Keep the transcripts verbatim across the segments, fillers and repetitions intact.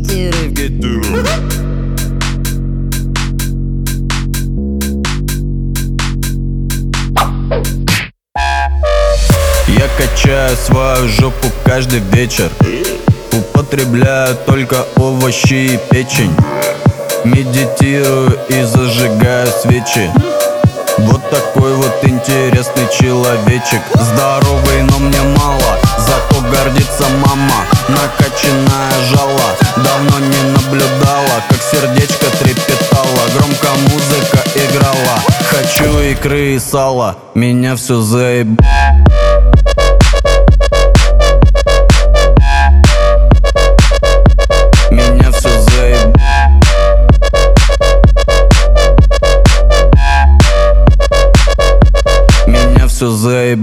Вегетируй. Я качаю свою жопу каждый вечер. Употребляю только овощи и печень. Медитирую и зажигаю свечи. Вот такой вот интересный человечек. Здоровый, но мне мало, зато гордится мама. Накачанная жала, давно не наблюдала, как сердечко трепетало. Громко музыка играла. Хочу икры и сала, меня все заеб... Меня все заеб... Меня все заеб...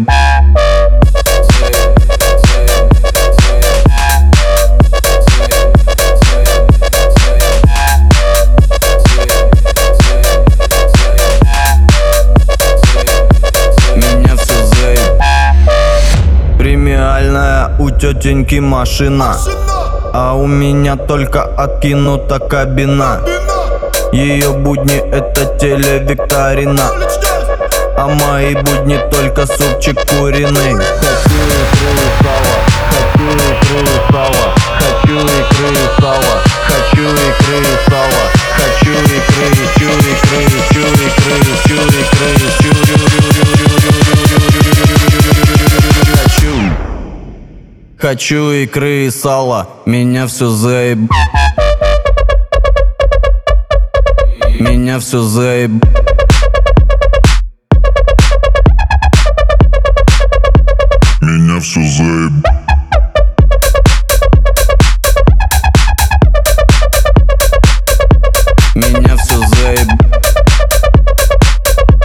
Меня все заеб... Премиальная у тетеньки машина, а у меня только откинута кабина. Ее будни это телевикторина, а мои будни только супчик куриный. Хочу икры и сала, хочу икры и сала, хочу икры и сала, хочу икры, чу икры, чу икры, чу икры, чу Хочу, хочу икры и сала, меня все заеб... Меня все заеб... Меня все заеб... Меня все заеб...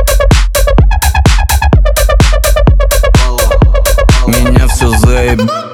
Меня все заеб...